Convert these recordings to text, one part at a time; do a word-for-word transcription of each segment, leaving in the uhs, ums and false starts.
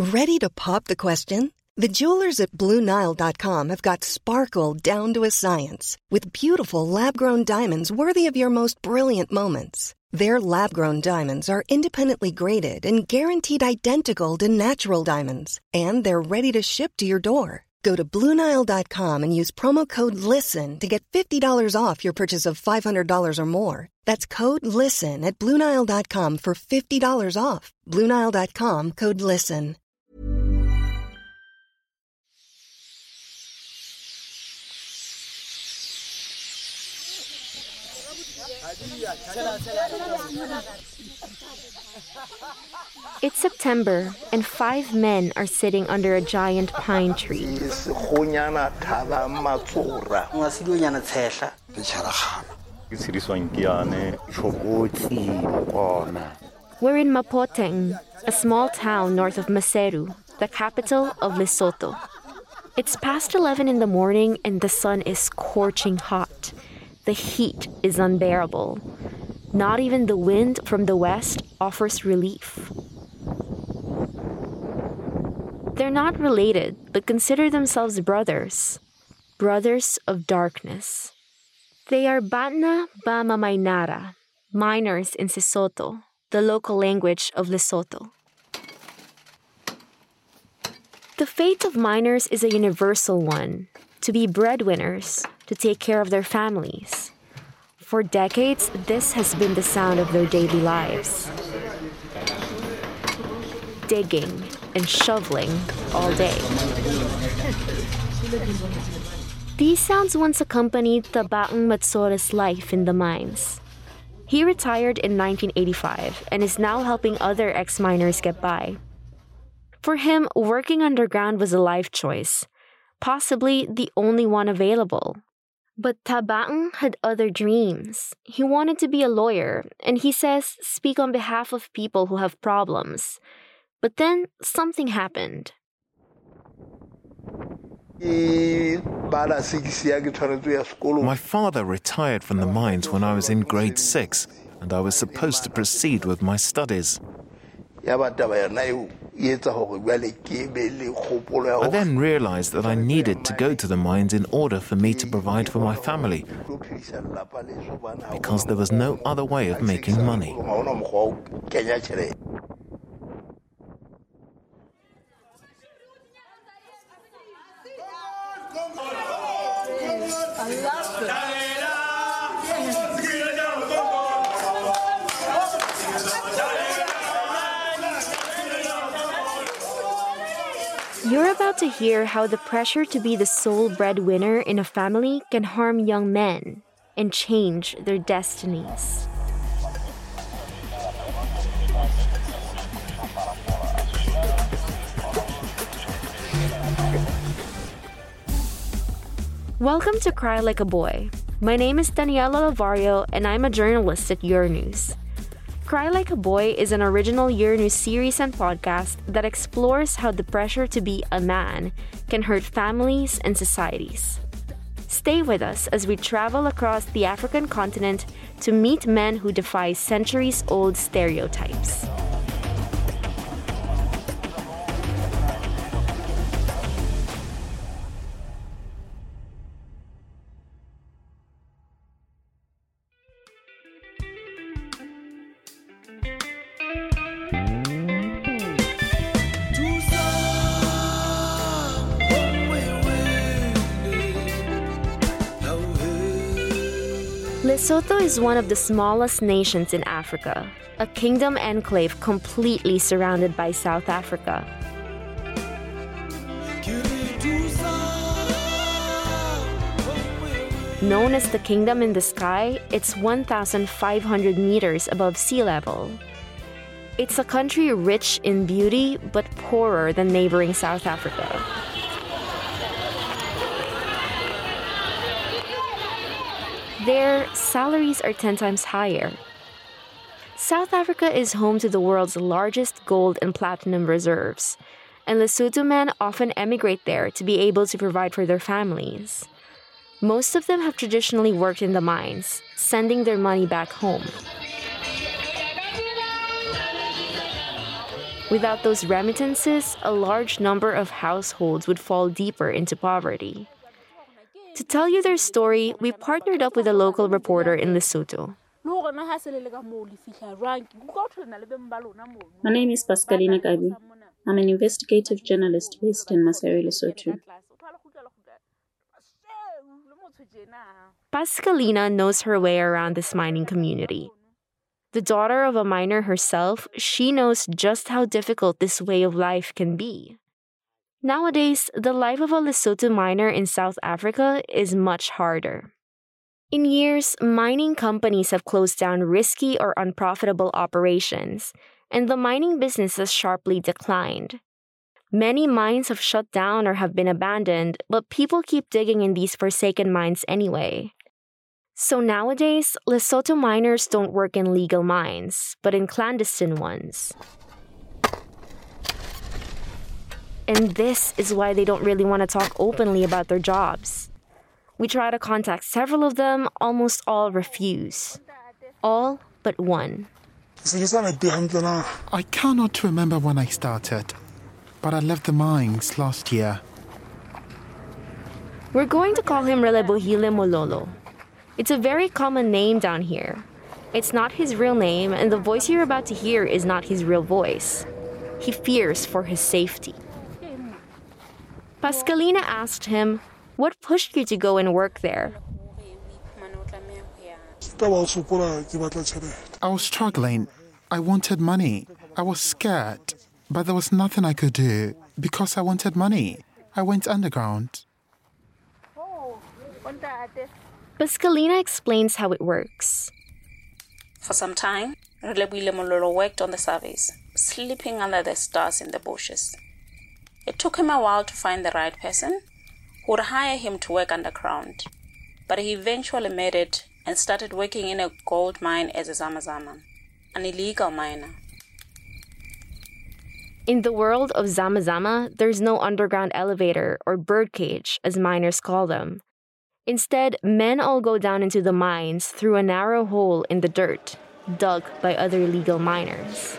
Ready to pop the question? The jewelers at Blue Nile dot com have got sparkle down to a science with beautiful lab-grown diamonds worthy of your most brilliant moments. Their lab-grown diamonds are independently graded and guaranteed identical to natural diamonds, and they're ready to ship to your door. Go to Blue Nile dot com and use promo code LISTEN to get fifty dollars off your purchase of five hundred dollars or more. That's code LISTEN at Blue Nile dot com for fifty dollars off. Blue Nile dot com, code LISTEN. It's September, and five men are sitting under a giant pine tree. We're in Mapoteng, a small town north of Maseru, the capital of Lesotho. It's past eleven in the morning and the sun is scorching hot. The heat is unbearable. Not even the wind from the west offers relief. They're not related, but consider themselves brothers. Brothers of darkness. They are Batna Bama Mainara, miners in Sesotho, the local language of Lesotho. The fate of miners is a universal one, to be breadwinners, to take care of their families. For decades, this has been the sound of their daily lives. Digging and shoveling all day. These sounds once accompanied Tabaang Matsora's life in the mines. He retired in nineteen eighty-five and is now helping other ex-miners get by. For him, working underground was a life choice, possibly the only one available. But Tabaang had other dreams. He wanted to be a lawyer, and he says speak on behalf of people who have problems. But then something happened. My father retired from the mines when I was in grade six, and I was supposed to proceed with my studies. I then realized that I needed to go to the mines in order for me to provide for my family, because there was no other way of making money. You're about to hear how the pressure to be the sole breadwinner in a family can harm young men and change their destinies. Welcome to Cry Like a Boy. My name is Daniela Lavario and I'm a journalist at Euronews. Cry Like a Boy is an original Euronews series and podcast that explores how the pressure to be a man can hurt families and societies. Stay with us as we travel across the African continent to meet men who defy centuries-old stereotypes. Lesotho is one of the smallest nations in Africa, a kingdom enclave completely surrounded by South Africa. Known as the Kingdom in the Sky, it's one thousand five hundred meters above sea level. It's a country rich in beauty but poorer than neighboring South Africa. Their salaries are ten times higher. South Africa is home to the world's largest gold and platinum reserves, and Lesotho men often emigrate there to be able to provide for their families. Most of them have traditionally worked in the mines, sending their money back home. Without those remittances, a large number of households would fall deeper into poverty. To tell you their story, we partnered up with a local reporter in Lesotho. My name is Pascalina Kabi. I'm an investigative journalist based in Maseru, Lesotho. Pascalina knows her way around this mining community. The daughter of a miner herself, she knows just how difficult this way of life can be. Nowadays, the life of a Lesotho miner in South Africa is much harder. In years, mining companies have closed down risky or unprofitable operations, and the mining business has sharply declined. Many mines have shut down or have been abandoned, but people keep digging in these forsaken mines anyway. So nowadays, Lesotho miners don't work in legal mines, but in clandestine ones. And this is why they don't really want to talk openly about their jobs. We try to contact several of them, almost all refuse. All but one. I cannot remember when I started, but I left the mines last year. We're going to call him Relebohile Mololo. It's a very common name down here. It's not his real name, and the voice you're about to hear is not his real voice. He fears for his safety. Pascalina asked him, what pushed you to go and work there? I was struggling. I wanted money. I was scared, but there was nothing I could do because I wanted money. I went underground. Pascalina explains how it works. For some time, Relebohile Mololo worked on the surveys, sleeping under the stars in the bushes. It took him a while to find the right person who would hire him to work underground, but he eventually made it and started working in a gold mine as a Zamazama, an illegal miner. In the world of Zamazama, there's no underground elevator or birdcage, as miners call them. Instead, men all go down into the mines through a narrow hole in the dirt, dug by other legal miners.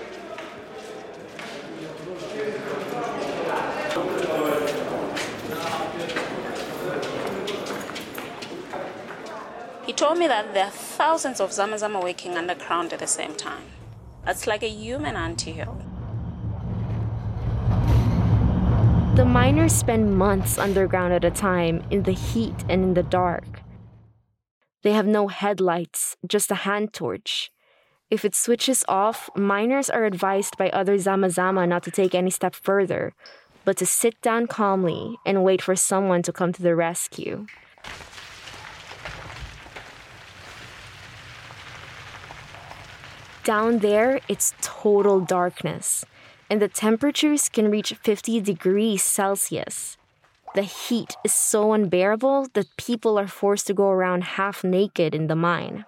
He told me that there are thousands of Zamazama working underground at the same time. It's like a human anthill. The miners spend months underground at a time in the heat and in the dark. They have no headlights, just a hand torch. If it switches off, miners are advised by other Zamazama not to take any step further, but to sit down calmly and wait for someone to come to the rescue. Down there, it's total darkness, and the temperatures can reach fifty degrees Celsius. The heat is so unbearable that people are forced to go around half naked in the mine.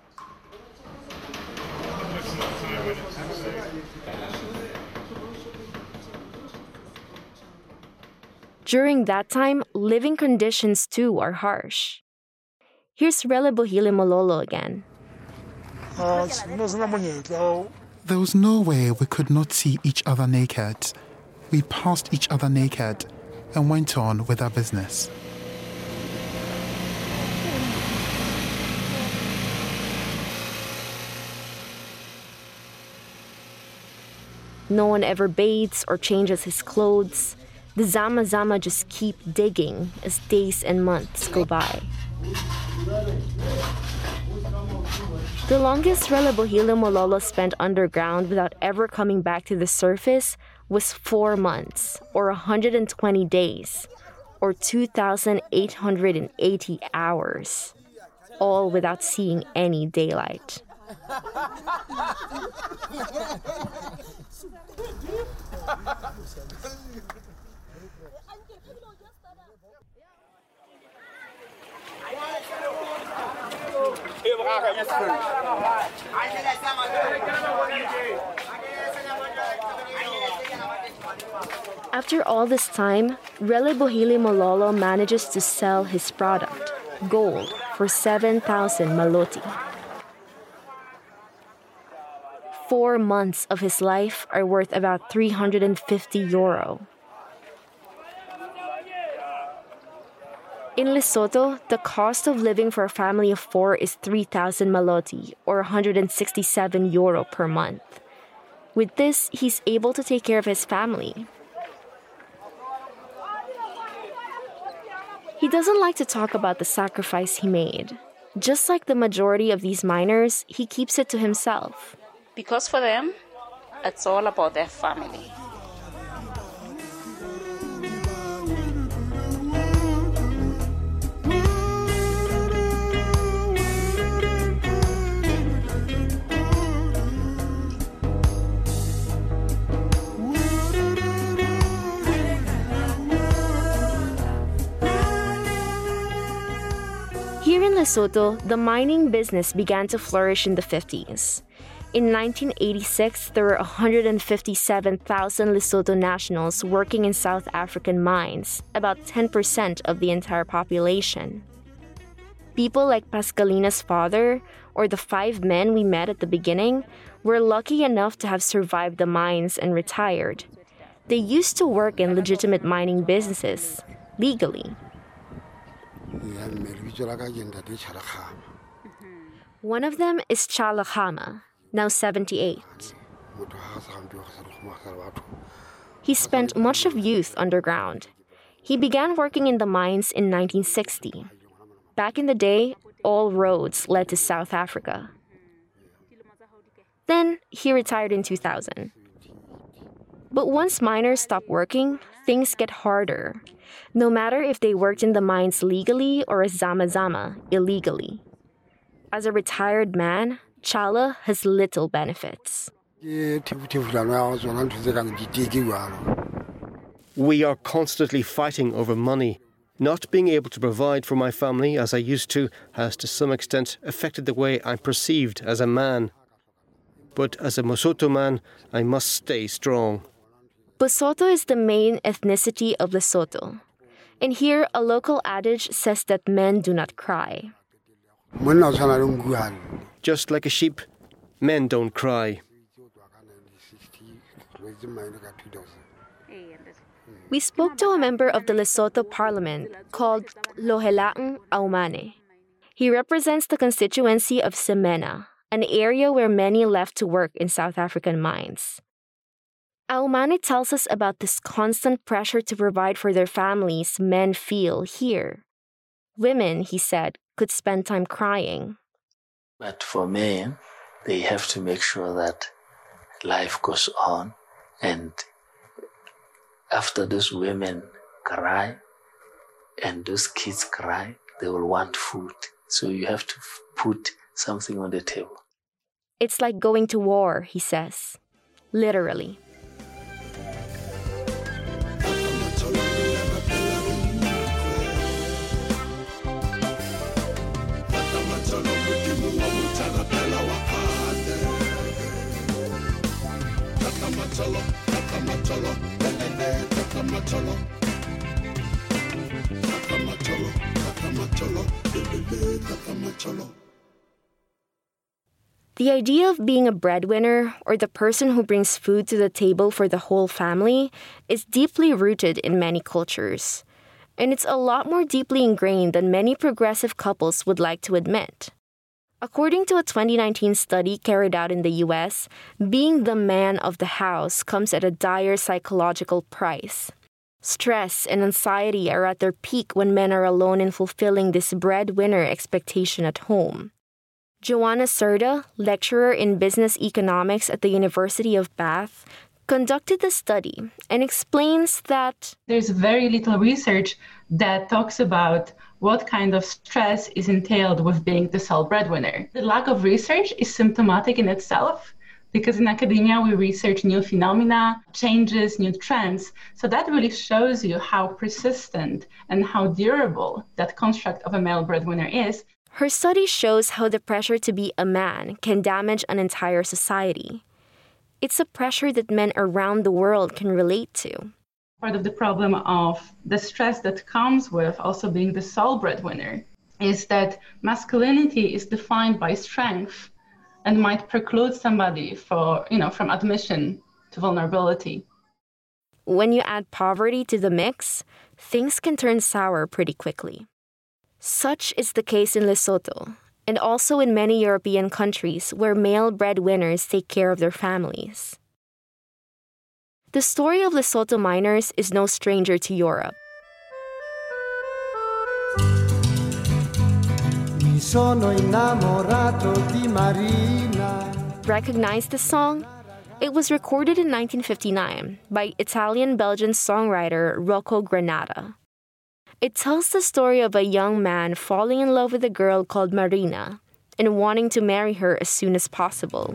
During that time, living conditions too are harsh. Here's Relebohile Mololo again. There was no way we could not see each other naked. We passed each other naked and went on with our business. No one ever bathes or changes his clothes. The Zamazama just keep digging as days and months go by. The longest Relebohile Mololo spent underground without ever coming back to the surface was four months, or one hundred twenty days, or two thousand eight hundred eighty hours, all without seeing any daylight. After all this time, Relebohile Mololo manages to sell his product, gold, for seven thousand maloti. four months of his life are worth about three hundred fifty euro. In Lesotho, the cost of living for a family of four is three thousand maloti, or one hundred sixty-seven euro per month. With this, he's able to take care of his family. He doesn't like to talk about the sacrifice he made. Just like the majority of these miners, he keeps it to himself. Because for them, it's all about their family. Here in Lesotho, the mining business began to flourish in the fifties. In nineteen eighty-six, there were one hundred fifty-seven thousand Lesotho nationals working in South African mines, about ten percent of the entire population. People like Pascalina's father, or the five men we met at the beginning, were lucky enough to have survived the mines and retired. They used to work in legitimate mining businesses, legally. One of them is Chala Khama, now seventy-eight. He spent much of youth underground. He began working in the mines in nineteen sixty. Back in the day, all roads led to South Africa. Then, he retired in two thousand. But once miners stop working, things get harder, no matter if they worked in the mines legally or as Zama Zama, illegally. As a retired man, Chala has little benefits. We are constantly fighting over money. Not being able to provide for my family as I used to has to some extent affected the way I'm perceived as a man. But as a Mosotho man, I must stay strong. Bosotho is the main ethnicity of Lesotho. And here, a local adage says that men do not cry. Just like a sheep, men don't cry. We spoke to a member of the Lesotho parliament called Lohelaang Aumane. He represents the constituency of Semena, an area where many left to work in South African mines. Aumane tells us about this constant pressure to provide for their families men feel here. Women, he said, could spend time crying. But for men, they have to make sure that life goes on, and after those women cry and those kids cry, they will want food. So you have to put something on the table. It's like going to war, he says. Literally. The idea of being a breadwinner, or the person who brings food to the table for the whole family, is deeply rooted in many cultures. And it's a lot more deeply ingrained than many progressive couples would like to admit. According to a twenty nineteen study carried out in the U S, being the man of the house comes at a dire psychological price. Stress and anxiety are at their peak when men are alone in fulfilling this breadwinner expectation at home. Joanna Serda, lecturer in business economics at the University of Bath, conducted the study and explains that there's very little research that talks about what kind of stress is entailed with being the sole breadwinner. The lack of research is symptomatic in itself, because in academia we research new phenomena, changes, new trends. So that really shows you how persistent and how durable that construct of a male breadwinner is. Her study shows how the pressure to be a man can damage an entire society. It's a pressure that men around the world can relate to. Part of the problem of the stress that comes with also being the sole breadwinner is that masculinity is defined by strength, and might preclude somebody for, you know, from admission to vulnerability. When you add poverty to the mix, things can turn sour pretty quickly. Such is the case in Lesotho, and also in many European countries where male breadwinners take care of their families. The story of Lesotho miners is no stranger to Europe. Mi sono innamorato di Marina. Recognize this song? It was recorded in nineteen fifty-nine by Italian-Belgian songwriter Rocco Granata. It tells the story of a young man falling in love with a girl called Marina and wanting to marry her as soon as possible.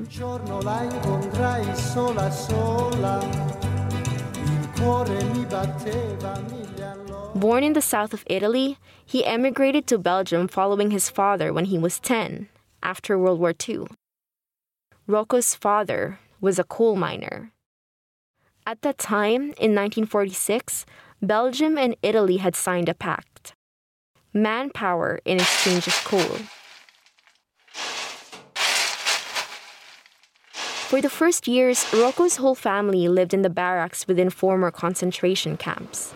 Born in the south of Italy, he emigrated to Belgium following his father when he was ten, after World War Two. Rocco's father was a coal miner. At that time, in nineteen forty-six, Belgium and Italy had signed a pact. Manpower in exchange of coal. For the first years, Rocco's whole family lived in the barracks within former concentration camps.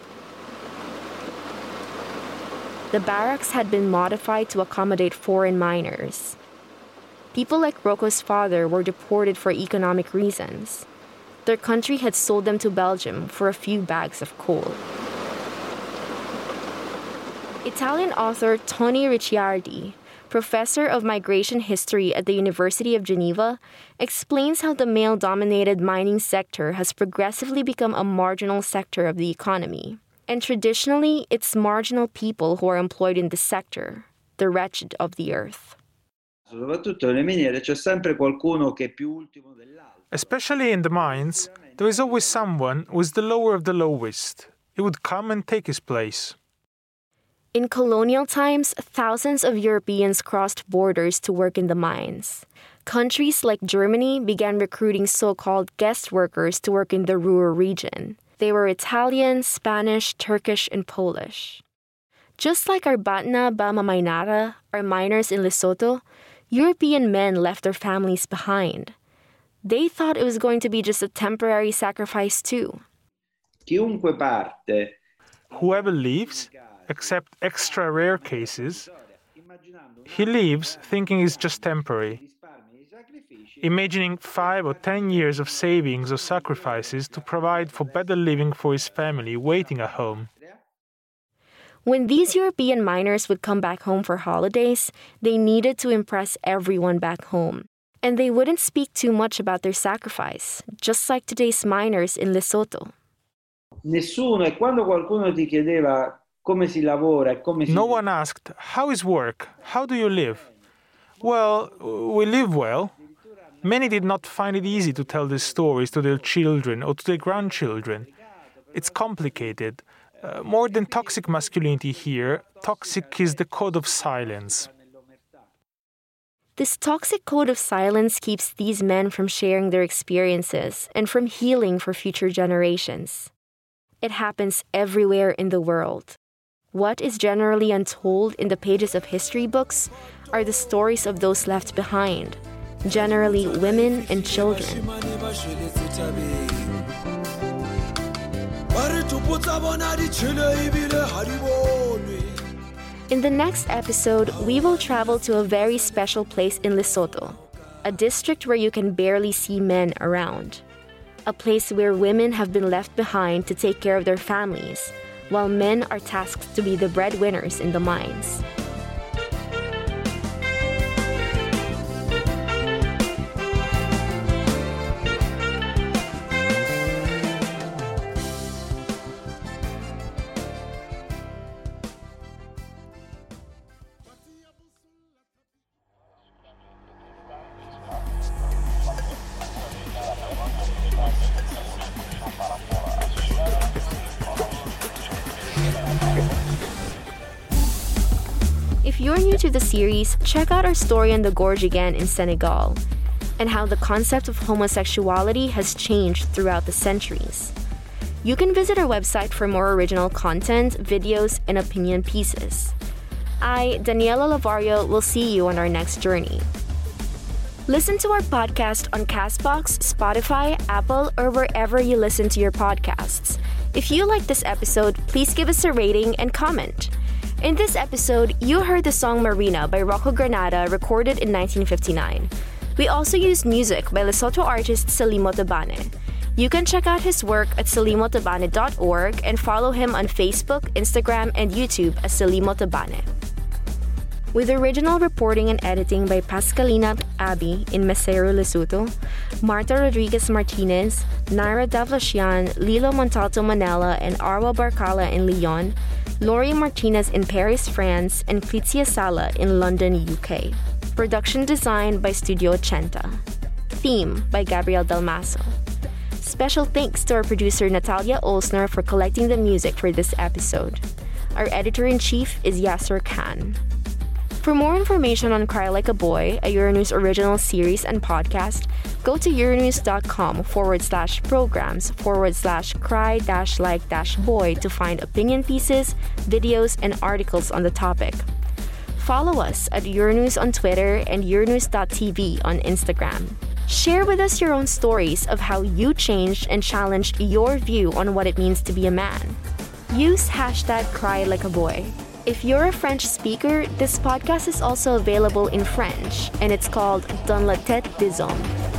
The barracks had been modified to accommodate foreign miners. People like Rocco's father were deported for economic reasons. Their country had sold them to Belgium for a few bags of coal. Italian author Tony Ricciardi, professor of migration history at the University of Geneva, explains how the male-dominated mining sector has progressively become a marginal sector of the economy. And traditionally, it's marginal people who are employed in this sector, the wretched of the earth. Especially in the mines, there is always someone who is the lower of the lowest. He would come and take his place. In colonial times, thousands of Europeans crossed borders to work in the mines. Countries like Germany began recruiting so-called guest workers to work in the Ruhr region. They were Italian, Spanish, Turkish, and Polish. Just like our Batna Bama Mainara, our miners in Lesotho, European men left their families behind. They thought it was going to be just a temporary sacrifice too. Whoever leaves, except extra rare cases, he leaves thinking it's just temporary, imagining five or ten years of savings or sacrifices to provide for better living for his family waiting at home. When these European miners would come back home for holidays, they needed to impress everyone back home. And they wouldn't speak too much about their sacrifice, just like today's miners in Lesotho. No one asked, how is work? How do you live? Well, we live well. Many did not find it easy to tell these stories to their children or to their grandchildren. It's complicated. Uh, more than toxic masculinity here, toxic is the code of silence. This toxic code of silence keeps these men from sharing their experiences and from healing for future generations. It happens everywhere in the world. What is generally untold in the pages of history books are the stories of those left behind, generally women and children. In the next episode, we will travel to a very special place in Lesotho, a district where you can barely see men around. A place where women have been left behind to take care of their families, while men are tasked to be the breadwinners in the mines. If you're new to the series, check out our story on the Gorge again in Senegal, and how the concept of homosexuality has changed throughout the centuries. You can visit our website for more original content, videos, and opinion pieces. I, Daniela Lavario, will see you on our next journey. Listen to our podcast on Castbox, Spotify, Apple, or wherever you listen to your podcasts. If you like this episode, please give us a rating and comment. In this episode, you heard the song Marina by Rocco Granada, recorded in nineteen fifty-nine. We also used music by Lesotho artist Selimo Tabane. You can check out his work at selimo tabane dot org and follow him on Facebook, Instagram, and YouTube as Selimo Tabane. With original reporting and editing by Pascalina Abi in Mesero, Lesotho, Marta Rodriguez Martinez, Naira Davlasian, Lilo Montalto Manila, and Arwa Barcala in Lyon, Lori Martinez in Paris, France, and Clitzia Sala in London, U K. Production design by Studio Ochenta. Theme by Gabriel Dalmaso. Special thanks to our producer Natalia Olsner for collecting the music for this episode. Our editor-in-chief is Yasser Khan. For more information on Cry Like a Boy, a Euronews original series and podcast, go to euronews.com forward slash programs forward slash cry dash like dash boy to find opinion pieces, videos, and articles on the topic. Follow us at Euronews on Twitter and euronews dot t v on Instagram. Share with us your own stories of how you changed and challenged your view on what it means to be a man. Use hashtag Cry Like a Boy. If you're a French speaker, this podcast is also available in French, and it's called Dans la tête des hommes.